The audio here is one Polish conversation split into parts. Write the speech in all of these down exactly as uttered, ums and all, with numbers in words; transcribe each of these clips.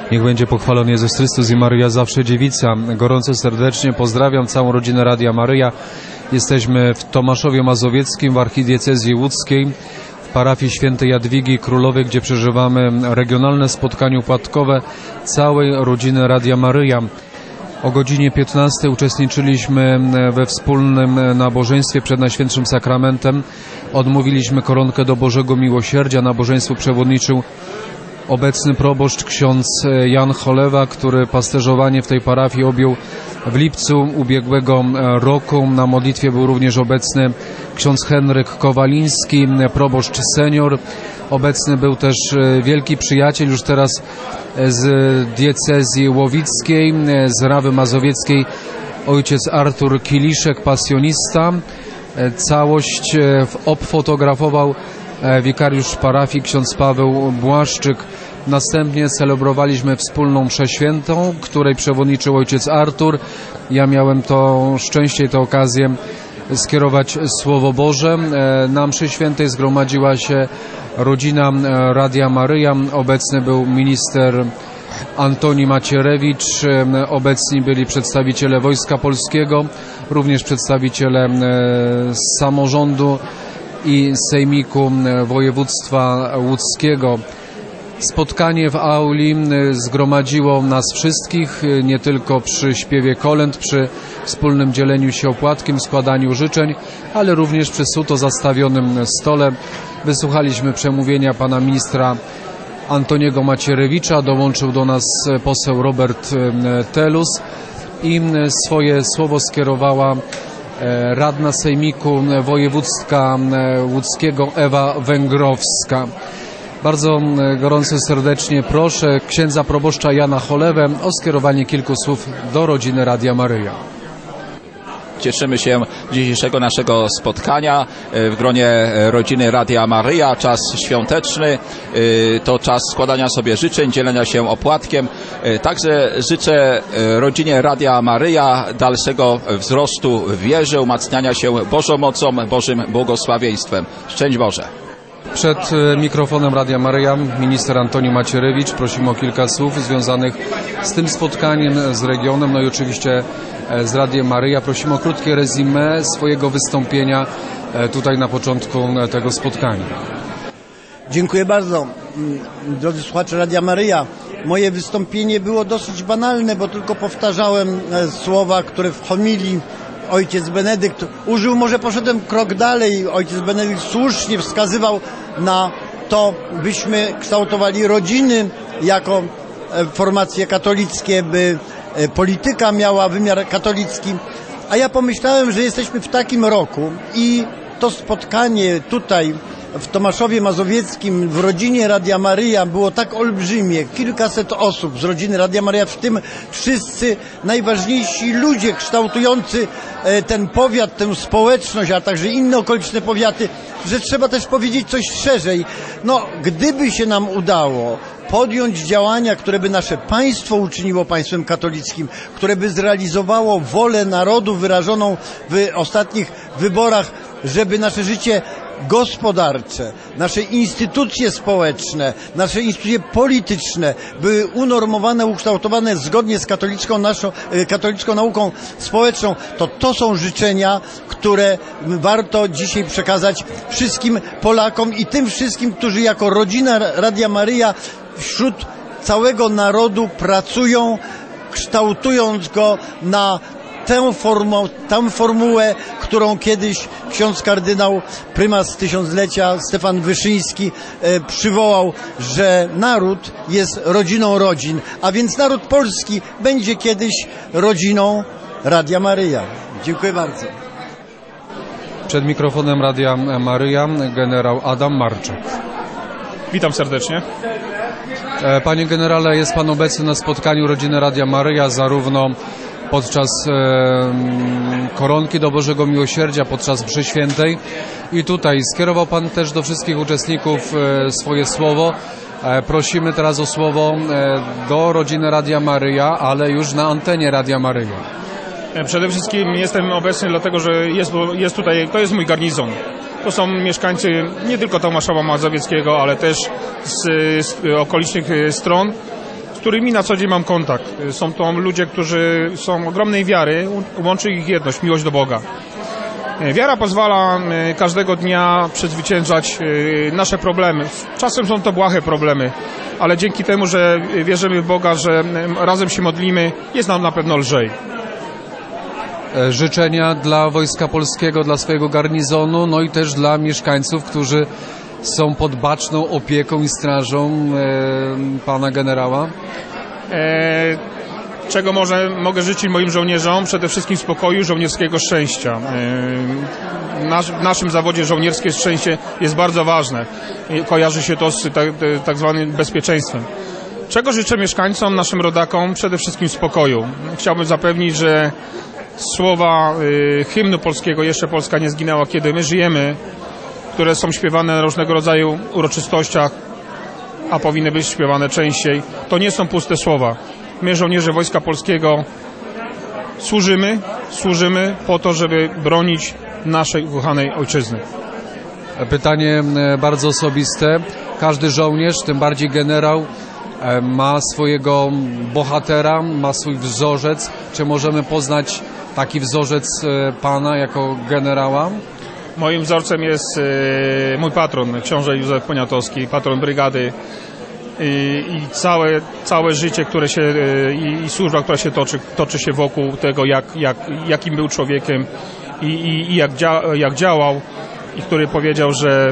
Niech będzie pochwalony Jezus Chrystus i Maryja zawsze dziewica. Gorąco serdecznie pozdrawiam całą rodzinę Radia Maryja. Jesteśmy w Tomaszowie Mazowieckim, w archidiecezji łódzkiej, w parafii świętej Jadwigi Królowej, gdzie przeżywamy regionalne spotkanie upadkowe całej rodziny Radia Maryja. O godzinie piętnastej uczestniczyliśmy we wspólnym nabożeństwie przed Najświętszym Sakramentem. Odmówiliśmy koronkę do Bożego Miłosierdzia. Nabożeństwu przewodniczył obecny proboszcz ksiądz Jan Cholewa, który pasterzowanie w tej parafii objął w lipcu ubiegłego roku. Na modlitwie był również obecny ksiądz Henryk Kowaliński, proboszcz senior. Obecny był też wielki przyjaciel już teraz z diecezji łowickiej, z Rawy Mazowieckiej, ojciec Artur Kiliszek, pasjonista. Całość obfotografował wikariusz parafii ksiądz Paweł Błaszczyk. Następnie celebrowaliśmy wspólną mszę świętą, której przewodniczył ojciec Artur. Ja miałem to szczęście i tę okazję skierować Słowo Boże. Na mszy świętej zgromadziła się rodzina Radia Maryja. Obecny był minister Antoni Macierewicz, obecni byli przedstawiciele Wojska Polskiego, również przedstawiciele samorządu i Sejmiku Województwa Łódzkiego. Spotkanie w auli zgromadziło nas wszystkich, nie tylko przy śpiewie kolęd, przy wspólnym dzieleniu się opłatkiem, składaniu życzeń, ale również przy suto zastawionym stole. Wysłuchaliśmy przemówienia pana ministra Antoniego Macierewicza, dołączył do nas poseł Robert Telus i swoje słowo skierowała radna Sejmiku Województwa Łódzkiego Ewa Węgrowska. Bardzo gorąco serdecznie proszę księdza proboszcza Jana Cholewę o skierowanie kilku słów do rodziny Radia Maryja. Cieszymy się dzisiejszego naszego spotkania w gronie rodziny Radia Maryja. Czas świąteczny, to czas składania sobie życzeń, dzielenia się opłatkiem. Także życzę rodzinie Radia Maryja dalszego wzrostu w wierze, umacniania się Bożą mocą, Bożym błogosławieństwem. Szczęść Boże. Przed mikrofonem Radia Maryja minister Antoni Macierewicz. Prosimy o kilka słów związanych z tym spotkaniem, z regionem, no i oczywiście z Radiem Maryja. Prosimy o krótkie rezumé swojego wystąpienia tutaj na początku tego spotkania. Dziękuję bardzo. Drodzy słuchacze Radia Maryja, moje wystąpienie było dosyć banalne, bo tylko powtarzałem słowa, które w homilii ojciec Benedykt użył. Może poszedłem krok dalej. Ojciec Benedykt słusznie wskazywał na to, byśmy kształtowali rodziny jako formacje katolickie, by polityka miała wymiar katolicki. A ja pomyślałem, że jesteśmy w takim roku i to spotkanie tutaj w Tomaszowie Mazowieckim w rodzinie Radia Maryja było tak olbrzymie, kilkaset osób z rodziny Radia Maryja, w tym wszyscy najważniejsi ludzie kształtujący ten powiat, tę społeczność, a także inne okoliczne powiaty, że trzeba też powiedzieć coś szerzej. No, gdyby się nam udało podjąć działania, które by nasze państwo uczyniło państwem katolickim, które by zrealizowało wolę narodu wyrażoną w ostatnich wyborach, żeby nasze życie gospodarcze, nasze instytucje społeczne, nasze instytucje polityczne były unormowane, ukształtowane zgodnie z katolicką, naszą, katolicką nauką społeczną, to to są życzenia, które warto dzisiaj przekazać wszystkim Polakom i tym wszystkim, którzy jako rodzina Radia Maryja wśród całego narodu pracują, kształtując go na tę, formą, tę formułę, którą kiedyś ksiądz kardynał, prymas tysiąclecia Stefan Wyszyński e, przywołał, że naród jest rodziną rodzin, a więc naród polski będzie kiedyś rodziną Radia Maryja. Dziękuję bardzo. Przed mikrofonem Radia Maryja generał Adam Marczuk. Witam serdecznie. Panie generale, jest pan obecny na spotkaniu rodziny Radia Maryja, zarówno podczas e, koronki do Bożego Miłosierdzia, podczas mszy świętej i tutaj skierował pan też do wszystkich uczestników e, swoje słowo. E, prosimy teraz o słowo e, do rodziny Radia Maryja, ale już na antenie Radia Maryja. Przede wszystkim jestem obecny dlatego, że jest, jest tutaj, to jest mój garnizon. To są mieszkańcy nie tylko Tomaszowa Mazowieckiego, ale też z, z okolicznych stron. z którymi na co dzień mam kontakt. Są to ludzie, którzy są ogromnej wiary, łączy ich jedność, miłość do Boga. Wiara pozwala każdego dnia przezwyciężać nasze problemy. Czasem są to błahe problemy, ale dzięki temu, że wierzymy w Boga, że razem się modlimy, jest nam na pewno lżej. Życzenia dla Wojska Polskiego, dla swojego garnizonu, no i też dla mieszkańców, którzy są pod baczną opieką i strażą e, pana generała. E, czego może, mogę życzyć moim żołnierzom? Przede wszystkim spokoju, żołnierskiego szczęścia. E, nasz, w naszym zawodzie żołnierskie szczęście jest bardzo ważne. Kojarzy się to z tak, tak zwanym bezpieczeństwem. Czego życzę mieszkańcom, naszym rodakom? Przede wszystkim spokoju. Chciałbym zapewnić, że słowa y, hymnu polskiego "Jeszcze Polska nie zginęła, kiedy my żyjemy", które są śpiewane na różnego rodzaju uroczystościach, a powinny być śpiewane częściej, to nie są puste słowa. My, żołnierze Wojska Polskiego, służymy, służymy po to, żeby bronić naszej ukochanej ojczyzny. Pytanie bardzo osobiste. Każdy żołnierz, tym bardziej generał, ma swojego bohatera, ma swój wzorzec. Czy możemy poznać taki wzorzec pana jako generała? Moim wzorcem jest e, mój patron, książę Józef Poniatowski, patron brygady i, i całe, całe życie, które się e, i, i służba, która się toczy, toczy się wokół tego, jak, jak, jakim był człowiekiem i, i, i jak, dzia, jak działał, i który powiedział, że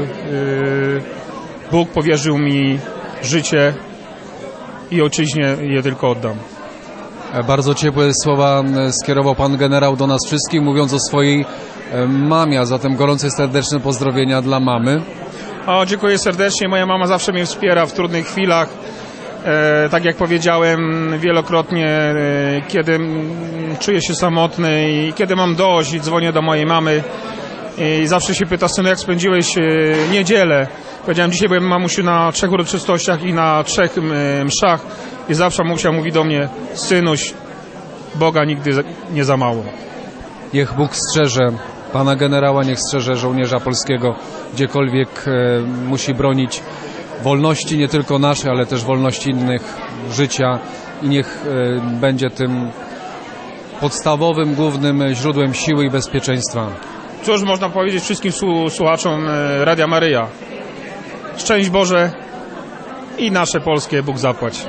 e, Bóg powierzył mi życie i ojczyźnie je tylko oddam. Bardzo ciepłe słowa skierował pan generał do nas wszystkich, mówiąc o swojej mamie, a zatem gorące serdeczne pozdrowienia dla mamy. O, dziękuję serdecznie. Moja mama zawsze mnie wspiera w trudnych chwilach. E, tak jak powiedziałem wielokrotnie, e, kiedy czuję się samotny i kiedy mam dość i dzwonię do mojej mamy i zawsze się pyta: synu, jak spędziłeś e, niedzielę? Powiedziałem: dzisiaj byłem, mamusiu, na trzech uroczystościach i na trzech e, mszach, i zawsze mamusia mówi do mnie: synuś, Boga nigdy nie za mało. Niech Bóg strzeże pana generała, niech strzeże żołnierza polskiego, gdziekolwiek e, musi bronić wolności, nie tylko naszej, ale też wolności innych, życia, i niech e, będzie tym podstawowym, głównym źródłem siły i bezpieczeństwa. Cóż można powiedzieć wszystkim słuchaczom Radia Maryja? Szczęść Boże i nasze polskie Bóg zapłać.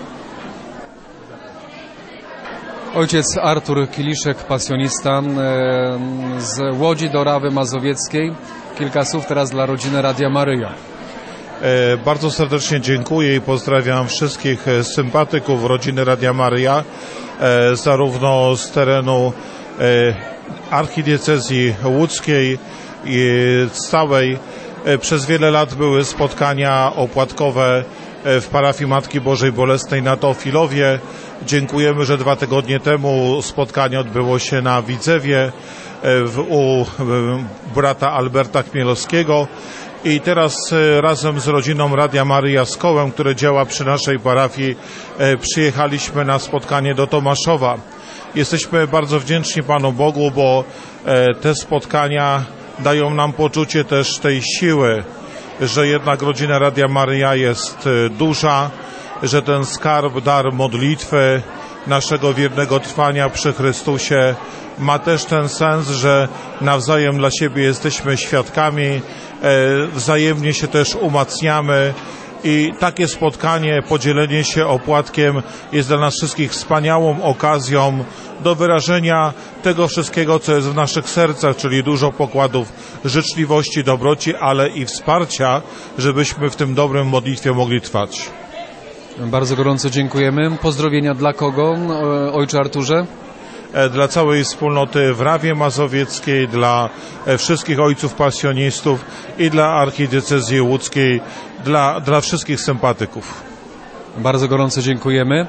Ojciec Artur Kiliszek, pasjonista z Łodzi do Rawy Mazowieckiej. Kilka słów teraz dla rodziny Radia Maryja. E, bardzo serdecznie dziękuję i pozdrawiam wszystkich sympatyków rodziny Radia Maryja, e, zarówno z terenu e, archidiecezji łódzkiej i z całej. E, przez wiele lat były spotkania opłatkowe w parafii Matki Bożej Bolesnej na Teofilowie. Dziękujemy, że dwa tygodnie temu spotkanie odbyło się na Widzewie w, u brata Alberta Chmielowskiego. I teraz razem z rodziną Radia Maryja z kołem, które działa przy naszej parafii, przyjechaliśmy na spotkanie do Tomaszowa. Jesteśmy bardzo wdzięczni Panu Bogu, bo te spotkania dają nam poczucie też tej siły, że jednak rodzina Radia Maryja jest duża, że ten skarb, dar modlitwy, naszego wiernego trwania przy Chrystusie ma też ten sens, że nawzajem dla siebie jesteśmy świadkami, wzajemnie się też umacniamy i takie spotkanie, podzielenie się opłatkiem jest dla nas wszystkich wspaniałą okazją do wyrażenia tego wszystkiego, co jest w naszych sercach, czyli dużo pokładów życzliwości, dobroci, ale i wsparcia, żebyśmy w tym dobrym modlitwie mogli trwać. Bardzo gorąco dziękujemy. Pozdrowienia dla kogo, ojcze Arturze? Dla całej wspólnoty w Rawie Mazowieckiej, dla wszystkich ojców pasjonistów i dla archidiecezji łódzkiej, dla, dla wszystkich sympatyków. Bardzo gorąco dziękujemy.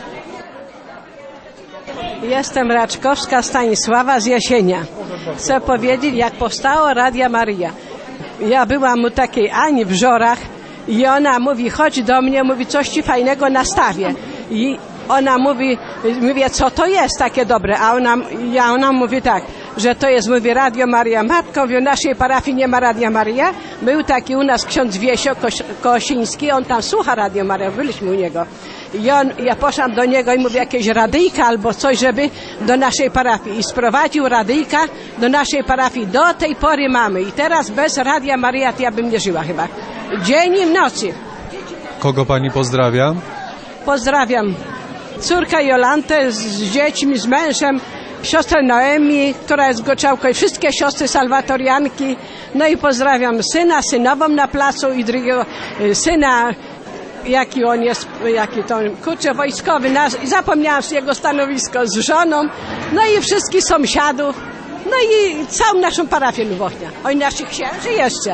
Jestem Raczkowska Stanisława z Jasienia. Chcę powiedzieć, jak powstało Radia Maryja. Ja byłam u takiej Ani w Żorach i ona mówi: chodź do mnie, mówi, coś ci fajnego nastawię. I ona mówi, mówię, co to jest takie dobre? A ona, ja, ona mówi tak, że to jest, mówi, Radio Maryja. Matko, w naszej parafii nie ma Radia Maryja. Był taki u nas ksiądz Wiesio Koś, Kosiński, on tam słucha Radio Maryja, byliśmy u niego. I on, ja poszłam do niego i mówię, jakieś radyjka albo coś, żeby do naszej parafii. I sprowadził radyjka do naszej parafii. Do tej pory mamy. I teraz bez Radia Maryja to ja bym nie żyła chyba. Dzień i w nocy. Kogo pani pozdrawia? Pozdrawiam córkę Jolantę z, z dziećmi, z mężem, siostrę Noemi, która jest goczałką, i wszystkie siostry salwatorianki. No i pozdrawiam syna, synową na placu i drugiego y, syna, jaki on jest, jaki to, kurczę, wojskowy, nasz, i zapomniałam jego stanowisko, z żoną, no i wszystkich sąsiadów, no i całą naszą parafię Lubochnia. Oj, naszych księży jeszcze.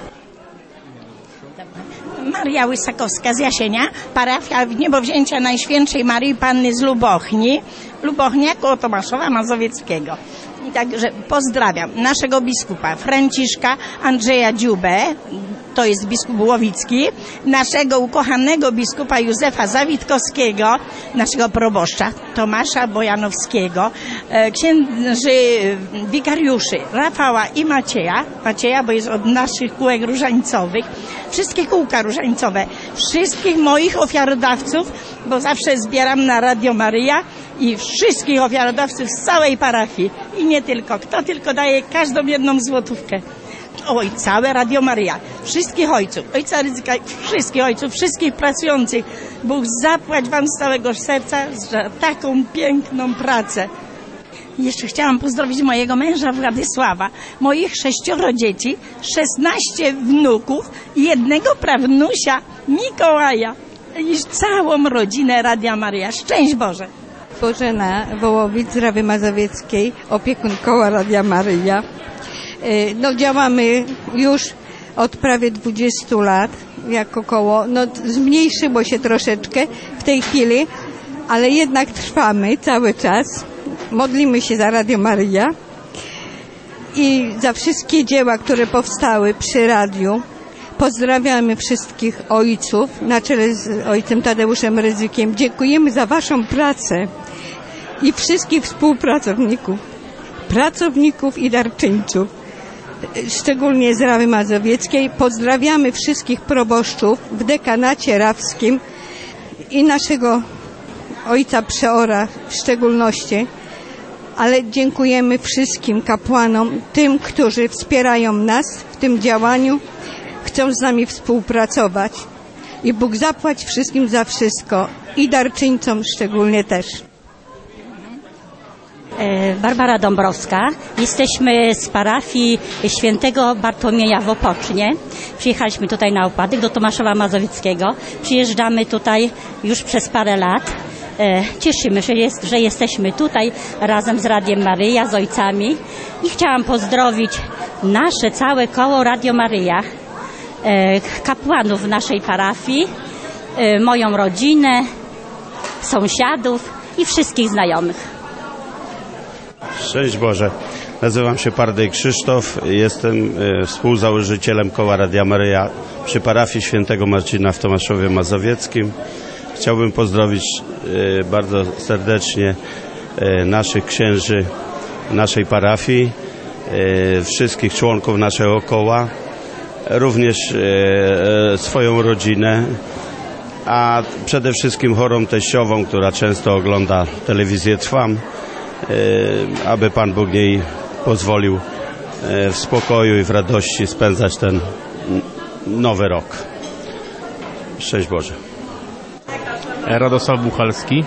Maria Łysakowska z Jasienia, parafia Niebowzięcia Najświętszej Maryi Panny z Lubochni, Lubochnia koło Tomaszowa Mazowieckiego. I także pozdrawiam naszego biskupa Franciszka Andrzeja Dziubę, to jest biskup Łowicki, naszego ukochanego biskupa Józefa Zawitkowskiego, naszego proboszcza Tomasza Bojanowskiego, księży wikariuszy Rafała i Macieja, Macieja, bo jest od naszych kółek różańcowych, wszystkie kółka różańcowe, wszystkich moich ofiarodawców, bo zawsze zbieram na Radio Maryja, i wszystkich ofiarodawców z całej parafii. I nie tylko. Kto tylko daje każdą jedną złotówkę. Oj, całe Radio Maryja. Wszystkich ojców. Ojca Rydzyka, wszystkich ojców, wszystkich pracujących. Bóg zapłać wam z całego serca za taką piękną pracę. Jeszcze chciałam pozdrowić mojego męża Władysława, moich sześcioro dzieci, szesnaście wnuków i jednego prawnusia Mikołaja. I całą rodzinę Radia Maryja. Szczęść Boże! Bożena Wołowic z Rawy Mazowieckiej, opiekun koła Radia Maryja. No, działamy już od prawie dwudziestu lat jako koło. No, zmniejszyło się troszeczkę w tej chwili, ale jednak trwamy cały czas. Modlimy się za Radio Maryja i za wszystkie dzieła, które powstały przy radiu. Pozdrawiamy wszystkich ojców na czele z ojcem Tadeuszem Rydzykiem. Dziękujemy za waszą pracę i wszystkich współpracowników, pracowników i darczyńców, szczególnie z Rawy Mazowieckiej. Pozdrawiamy wszystkich proboszczów w dekanacie rawskim i naszego ojca przeora w szczególności, ale dziękujemy wszystkim kapłanom, tym, którzy wspierają nas w tym działaniu, chcą z nami współpracować i Bóg zapłać wszystkim za wszystko i darczyńcom szczególnie też. Barbara Dąbrowska. Jesteśmy z parafii świętego Bartłomieja w Opocznie. Przyjechaliśmy tutaj na upadek do Tomaszowa Mazowieckiego. Przyjeżdżamy tutaj już przez parę lat. Cieszymy się, że, jest, że jesteśmy tutaj razem z Radiem Maryja, z ojcami. I chciałam pozdrowić nasze całe koło Radio Maryja, kapłanów naszej parafii, moją rodzinę, sąsiadów i wszystkich znajomych. Szczęść Boże. Nazywam się Pardej Krzysztof. Jestem e, współzałożycielem koła Radia Maryja przy parafii świętego Marcina w Tomaszowie Mazowieckim. Chciałbym pozdrowić e, bardzo serdecznie e, naszych księży naszej parafii, e, wszystkich członków naszego koła, również e, swoją rodzinę, a przede wszystkim chorą teściową, która często ogląda telewizję Trwam, aby Pan Bóg jej pozwolił w spokoju i w radości spędzać ten nowy rok. Szczęść Boże. Radosław Buchalski.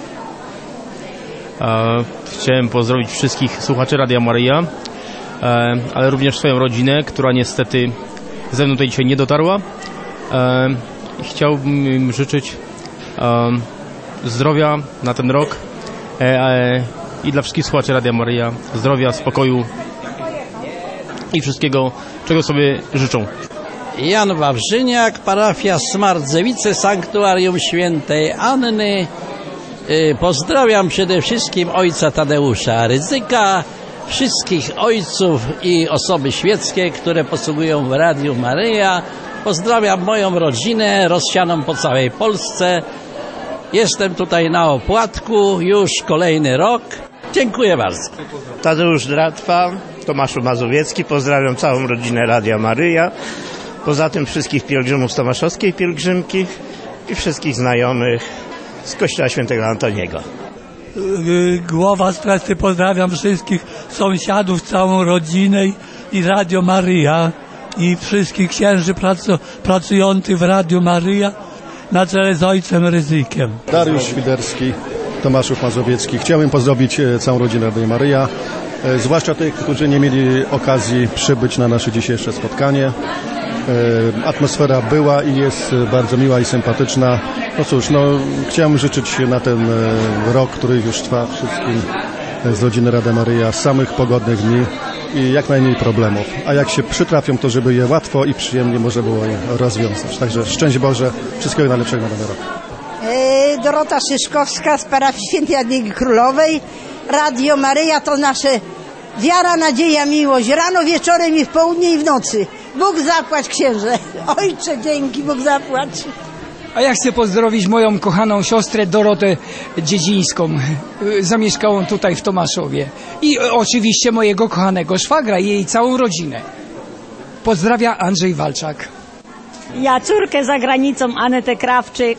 Chciałem pozdrowić wszystkich słuchaczy Radia Maryja, ale również swoją rodzinę, która niestety ze mną tutaj dzisiaj nie dotarła. Chciałbym im życzyć zdrowia na ten rok i dla wszystkich słuchaczy Radia Maryja zdrowia, spokoju i wszystkiego, czego sobie życzą. Jan Wawrzyniak, parafia Smardzewice, sanktuarium świętej Anny. Pozdrawiam przede wszystkim ojca Tadeusza Rydzyka, wszystkich ojców i osoby świeckie, które posługują w Radiu Maryja. Pozdrawiam moją rodzinę rozsianą po całej Polsce. Jestem tutaj na opłatku już kolejny rok. Dziękuję bardzo. Tadeusz Dratwa, Tomaszów Mazowiecki. Pozdrawiam całą rodzinę Radia Maryja. Poza tym wszystkich pielgrzymów z Tomaszowskiej Pielgrzymki i wszystkich znajomych z kościoła świętego Antoniego. Głowa strefy, pozdrawiam wszystkich sąsiadów, całą rodzinę i Radio Maryja i wszystkich księży pracu, pracujących w Radio Maryja na czele z ojcem Rydzykiem. Dariusz Świderski, Tomaszów Mazowiecki. Chciałbym pozdrowić całą rodzinę Radio Maryja, zwłaszcza tych, którzy nie mieli okazji przybyć na nasze dzisiejsze spotkanie. Atmosfera była i jest bardzo miła i sympatyczna. No cóż, no, chciałem życzyć na ten rok, który już trwa wszystkim z rodziny Radia Maryja samych pogodnych dni i jak najmniej problemów. A jak się przytrafią, to żeby je łatwo i przyjemnie można było je rozwiązać. Także szczęść Boże, wszystkiego najlepszego na nowy rok. Dorota Szyszkowska z parafii Świętej Jadwigi Królowej. Radio Maryja to nasze wiara, nadzieja, miłość. Rano, wieczorem i w południe i w nocy. Bóg zapłać, księże. Ojcze, dzięki, Bóg zapłać. A ja chcę pozdrowić moją kochaną siostrę Dorotę Dziedzińską, zamieszkałą tutaj w Tomaszowie. I oczywiście mojego kochanego szwagra i jej całą rodzinę. Pozdrawia Andrzej Walczak. Ja córkę za granicą, Anetę Krawczyk.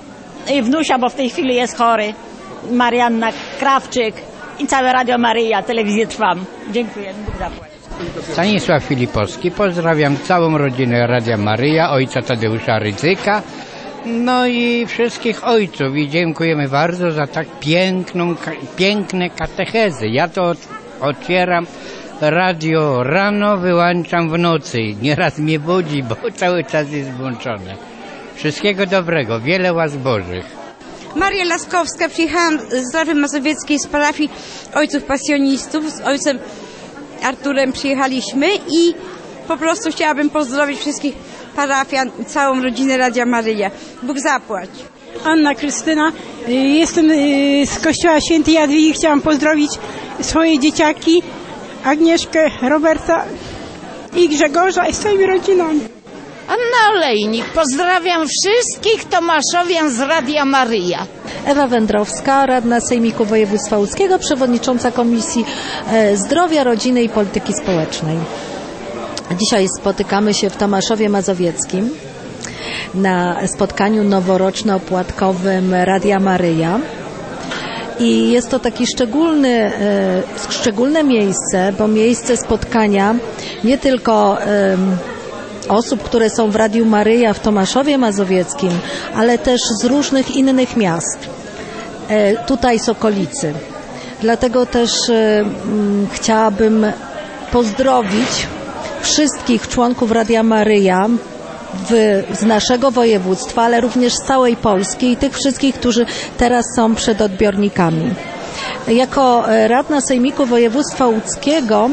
I wnusia, bo w tej chwili jest chory, Marianna Krawczyk. I całe Radio Maryja, telewizję Trwam. Dziękuję, Bóg zapłać. Stanisław Filipowski, pozdrawiam całą rodzinę Radia Maryja, ojca Tadeusza Rydzyka, no i wszystkich ojców i dziękujemy bardzo za tak piękną, piękne katechezy. Ja to otwieram radio rano, wyłączam w nocy. Nieraz mnie budzi, bo cały czas jest włączone. Wszystkiego dobrego, wiele łask Bożych. Maria Laskowska, przyjechałam z Rawy Mazowieckiej z parafii Ojców Pasjonistów, z ojcem Arturem przyjechaliśmy i po prostu chciałabym pozdrowić wszystkich parafian, całą rodzinę Radia Maryja. Bóg zapłać. Anna Krystyna, jestem z kościoła Świętej Jadwigi, chciałam pozdrowić swoje dzieciaki, Agnieszkę, Roberta i Grzegorza i swoimi rodzinami. Anna Olejnik, pozdrawiam wszystkich Tomaszowian z Radia Maryja. Ewa Wędrowska, radna Sejmiku Województwa Łódzkiego, przewodnicząca Komisji Zdrowia, Rodziny i Polityki Społecznej. Dzisiaj spotykamy się w Tomaszowie Mazowieckim na spotkaniu noworoczno-opłatkowym Radia Maryja. I jest to taki szczególny, szczególne miejsce, bo miejsce spotkania nie tylko osób, które są w Radiu Maryja w Tomaszowie Mazowieckim, ale też z różnych innych miast, tutaj z okolicy. Dlatego też chciałabym pozdrowić wszystkich członków Radia Maryja w, z naszego województwa, ale również z całej Polski i tych wszystkich, którzy teraz są przed odbiornikami. Jako radna Sejmiku Województwa Łódzkiego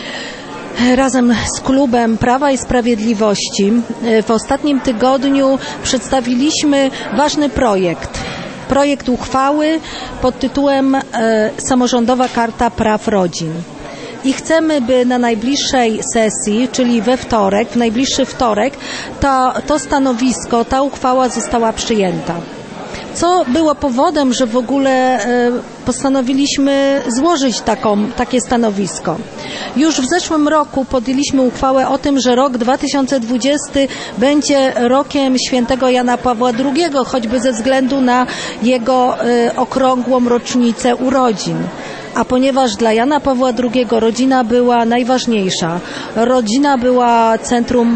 razem z klubem Prawa i Sprawiedliwości w ostatnim tygodniu przedstawiliśmy ważny projekt. Projekt uchwały pod tytułem Samorządowa Karta Praw Rodzin. I chcemy, by na najbliższej sesji, czyli we wtorek, w najbliższy wtorek, to, to stanowisko, ta uchwała została przyjęta. Co było powodem, że w ogóle postanowiliśmy złożyć taką, takie stanowisko. Już w zeszłym roku podjęliśmy uchwałę o tym, że rok dwa tysiące dwudziesty będzie rokiem świętego Jana Pawła drugiego, choćby ze względu na jego okrągłą rocznicę urodzin. A ponieważ dla Jana Pawła drugiego rodzina była najważniejsza, rodzina była centrum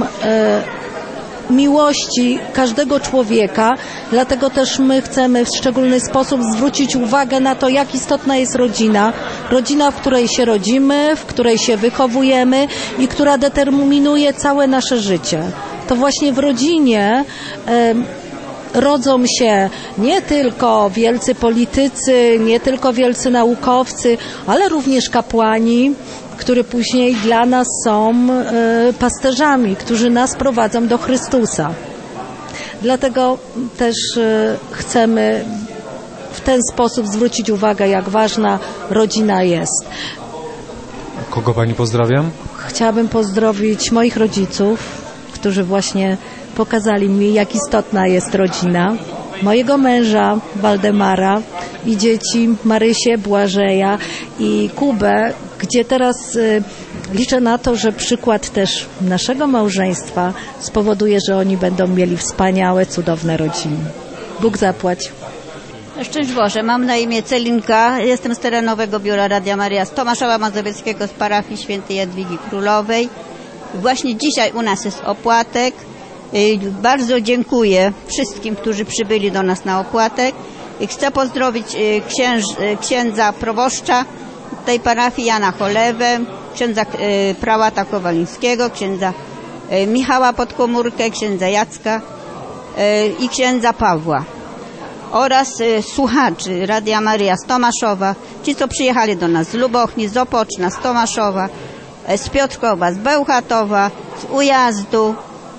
miłości każdego człowieka, dlatego też my chcemy w szczególny sposób zwrócić uwagę na to, jak istotna jest rodzina. Rodzina, w której się rodzimy, w której się wychowujemy i która determinuje całe nasze życie. To właśnie w rodzinie e, rodzą się nie tylko wielcy politycy, nie tylko wielcy naukowcy, ale również kapłani, które później dla nas są y, pasterzami, którzy nas prowadzą do Chrystusa. Dlatego też y, chcemy w ten sposób zwrócić uwagę, jak ważna rodzina jest. Kogo pani pozdrawiam? Chciałabym pozdrowić moich rodziców, którzy właśnie pokazali mi, jak istotna jest rodzina. Mojego męża, Waldemara, i dzieci Marysię, Błażeja i Kubę, gdzie teraz y, liczę na to, że przykład też naszego małżeństwa spowoduje, że oni będą mieli wspaniałe, cudowne rodziny. Bóg zapłać. Szczęść Boże, mam na imię Celinka, jestem z terenowego biura Radia Maryja z Tomaszowa Mazowieckiego z parafii świętej Jadwigi Królowej. Właśnie dzisiaj u nas jest opłatek. Bardzo dziękuję wszystkim, którzy przybyli do nas na opłatek. Chcę pozdrowić księż, księdza proboszcza tej parafii Jana Cholewę, księdza prałata Kowalińskiego, księdza Michała Podkomórkę, księdza Jacka i księdza Pawła oraz słuchaczy Radia Maryja z Tomaszowa, ci co przyjechali do nas z Lubochni, z Opoczna, z Tomaszowa, z Piotrkowa, z Bełchatowa, z Ujazdu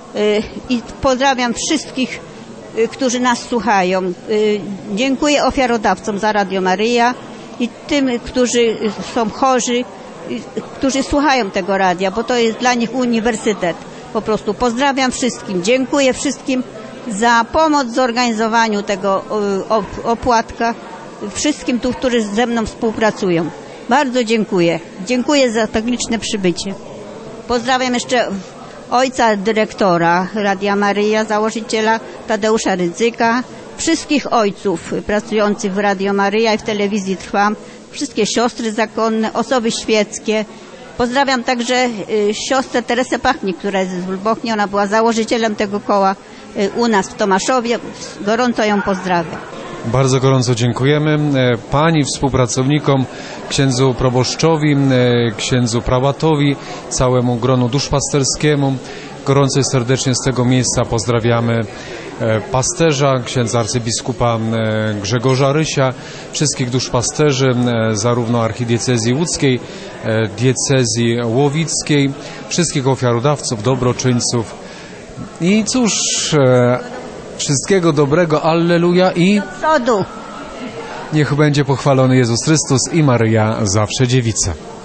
i pozdrawiam wszystkich, którzy nas słuchają. Dziękuję ofiarodawcom za Radio Maryja i tym, którzy są chorzy, którzy słuchają tego radia, bo to jest dla nich uniwersytet. Po prostu pozdrawiam wszystkim, dziękuję wszystkim za pomoc w zorganizowaniu tego opłatka, wszystkim tu, którzy ze mną współpracują. Bardzo dziękuję. Dziękuję za tak liczne przybycie. Pozdrawiam jeszcze ojca dyrektora Radia Maryja, założyciela Tadeusza Rydzyka, wszystkich ojców pracujących w Radio Maryja i w telewizji Trwam, wszystkie siostry zakonne, osoby świeckie. Pozdrawiam także y, siostrę Teresę Pachnik, która jest z Lubochni. Ona była założycielem tego koła y, u nas w Tomaszowie. Gorąco ją pozdrawiam. Bardzo gorąco dziękujemy pani współpracownikom, księdzu proboszczowi, księdzu prałatowi, całemu gronu duszpasterskiemu. Gorąco i serdecznie z tego miejsca pozdrawiamy pasterza, księdza arcybiskupa Grzegorza Rysia, wszystkich duszpasterzy, zarówno archidiecezji łódzkiej, diecezji łowickiej, wszystkich ofiarodawców, dobroczyńców. I cóż, wszystkiego dobrego, alleluja i przodu. Niech będzie pochwalony Jezus Chrystus i Maryja zawsze dziewica.